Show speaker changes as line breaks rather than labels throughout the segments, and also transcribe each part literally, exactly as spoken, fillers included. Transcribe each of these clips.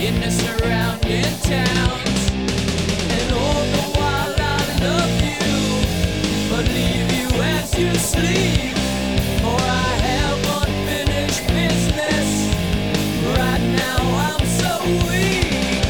in the surrounding towns. And all the while I love you, but leave you as you sleep. For I have unfinished business. Right now I'm so weak.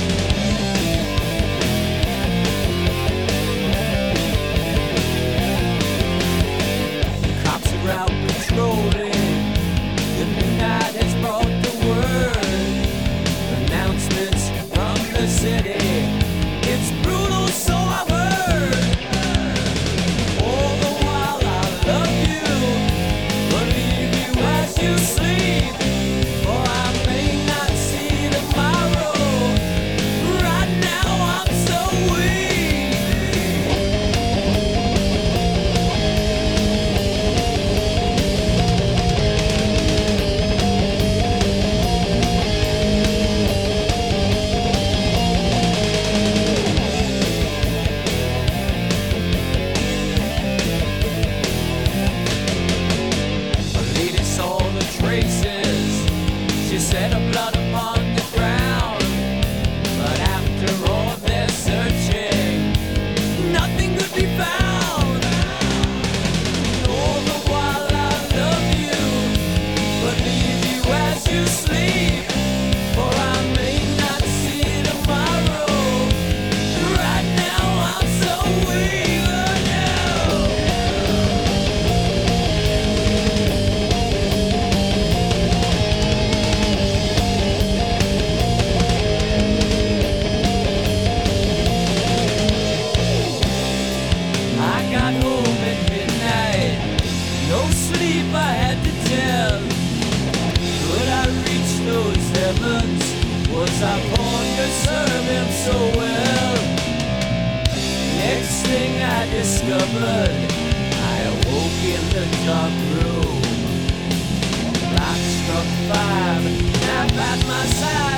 Cops are out patrolling. The midnight has brought the word. Announcements from the city. It's brutal, so I've heard. All the while I love you, but leave you as you sleep. For I may not see tomorrow. Right now I'm so weak. A lady saw the traces. She said her blood upon the ground. But after all their searching, nothing could be found. All the while I love you, but leave you as you sleep. For I may not see tomorrow. Right now I'm so weak. Oh, no. I got home at midnight, no sleep I had to tell. Could I reach those heavens? Was I born to serve him so well? Next thing I discovered, I awoke in the dark room. Clock struck five, nap at my side.